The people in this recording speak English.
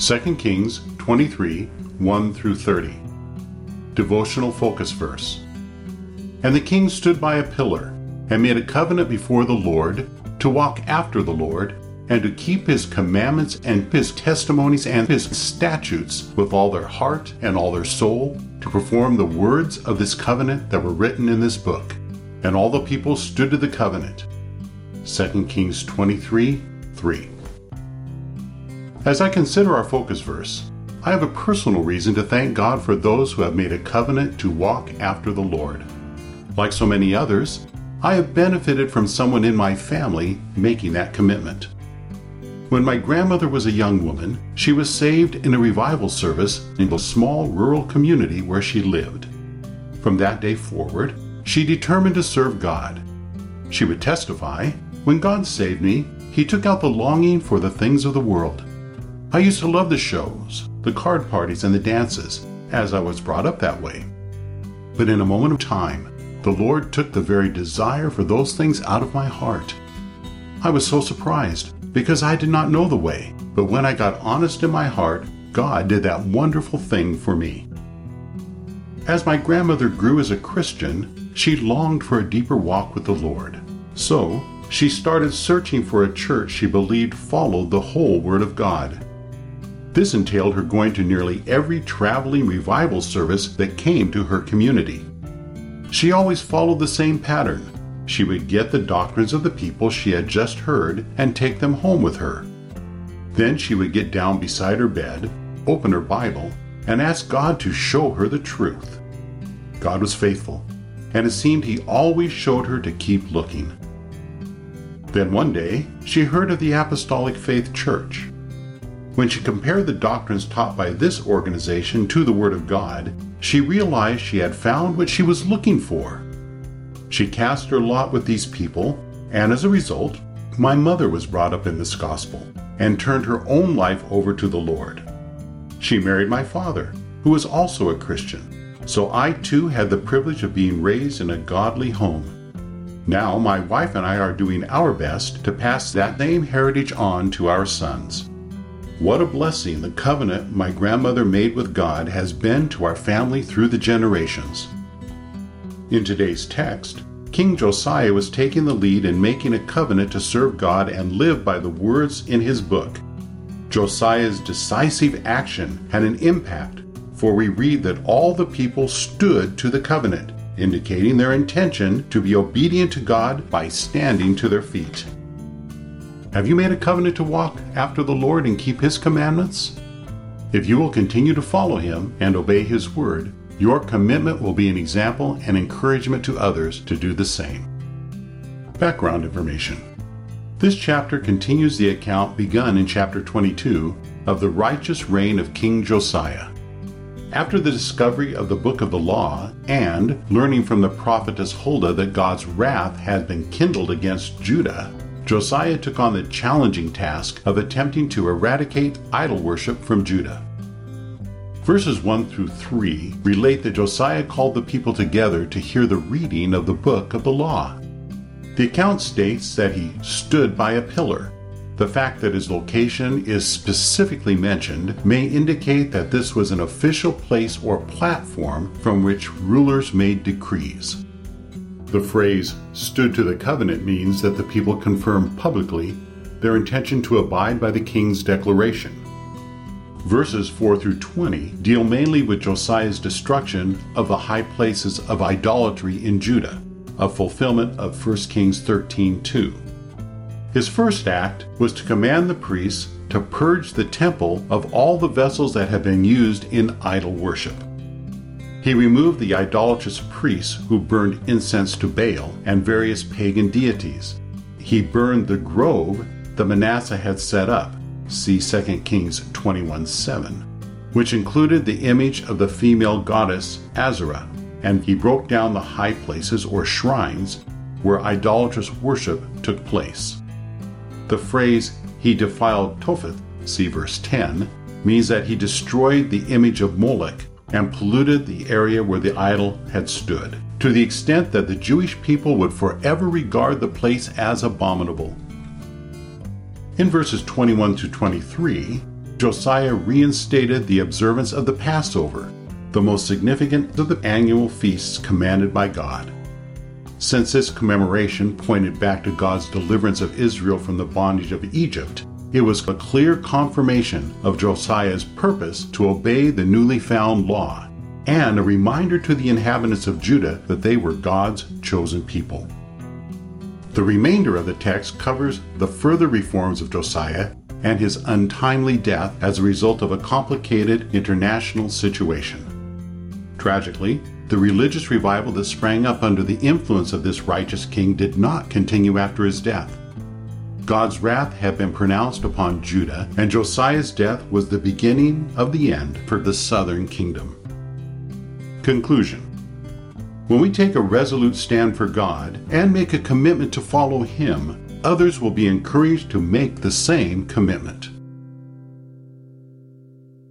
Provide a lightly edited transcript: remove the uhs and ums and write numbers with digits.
2 Kings 23, 1 through 30. Devotional focus verse. And the king stood by a pillar, and made a covenant before the Lord, to walk after the Lord, and to keep his commandments and his testimonies and his statutes with all their heart and all their soul, to perform the words of this covenant that were written in this book. And all the people stood to the covenant. 2 Kings 23, 3. As I consider our focus verse, I have a personal reason to thank God for those who have made a covenant to walk after the Lord. Like so many others, I have benefited from someone in my family making that commitment. When my grandmother was a young woman, she was saved in a revival service in a small rural community where she lived. From that day forward, she determined to serve God. She would testify, "When God saved me, He took out the longing for the things of the world. I used to love the shows, the card parties, and the dances, as I was brought up that way. But in a moment of time, the Lord took the very desire for those things out of my heart. I was so surprised, because I did not know the way, but when I got honest in my heart, God did that wonderful thing for me." As my grandmother grew as a Christian, she longed for a deeper walk with the Lord. So, she started searching for a church she believed followed the whole Word of God. This entailed her going to nearly every traveling revival service that came to her community. She always followed the same pattern. She would get the doctrines of the people she had just heard and take them home with her. Then she would get down beside her bed, open her Bible, and ask God to show her the truth. God was faithful, and it seemed He always showed her to keep looking. Then one day, she heard of the Apostolic Faith Church. When she compared the doctrines taught by this organization to the Word of God, she realized she had found what she was looking for. She cast her lot with these people, and as a result, my mother was brought up in this gospel and turned her own life over to the Lord. She married my father, who was also a Christian, so I too had the privilege of being raised in a godly home. Now my wife and I are doing our best to pass that same heritage on to our sons. What a blessing the covenant my grandmother made with God has been to our family through the generations. In today's text, King Josiah was taking the lead in making a covenant to serve God and live by the words in his book. Josiah's decisive action had an impact, for we read that all the people stood to the covenant, indicating their intention to be obedient to God by standing to their feet. Have you made a covenant to walk after the Lord and keep His commandments? If you will continue to follow Him and obey His word, your commitment will be an example and encouragement to others to do the same. Background information. This chapter continues the account begun in chapter 22 of the righteous reign of King Josiah. After the discovery of the book of the law and learning from the prophetess Huldah that God's wrath had been kindled against Judah, Josiah took on the challenging task of attempting to eradicate idol worship from Judah. Verses 1 through 3 relate that Josiah called the people together to hear the reading of the book of the law. The account states that he stood by a pillar. The fact that his location is specifically mentioned may indicate that this was an official place or platform from which rulers made decrees. The phrase "stood to the covenant" means that the people confirmed publicly their intention to abide by the king's declaration. Verses 4 through 20 deal mainly with Josiah's destruction of the high places of idolatry in Judah, a fulfillment of 1 Kings 13:2. His first act was to command the priests to purge the temple of all the vessels that had been used in idol worship. He removed the idolatrous priests who burned incense to Baal and various pagan deities. He burned the grove that Manasseh had set up, see 2 Kings 21:7, which included the image of the female goddess Asherah, and he broke down the high places or shrines where idolatrous worship took place. The phrase, "he defiled Topheth," see verse 10, means that he destroyed the image of Molech and polluted the area where the idol had stood, to the extent that the Jewish people would forever regard the place as abominable. In verses 21 to 23, Josiah reinstated the observance of the Passover, the most significant of the annual feasts commanded by God. Since this commemoration pointed back to God's deliverance of Israel from the bondage of Egypt, it was a clear confirmation of Josiah's purpose to obey the newly found law, and a reminder to the inhabitants of Judah that they were God's chosen people. The remainder of the text covers the further reforms of Josiah and his untimely death as a result of a complicated international situation. Tragically, the religious revival that sprang up under the influence of this righteous king did not continue after his death. God's wrath had been pronounced upon Judah, and Josiah's death was the beginning of the end for the southern kingdom. Conclusion. When we take a resolute stand for God and make a commitment to follow Him, others will be encouraged to make the same commitment.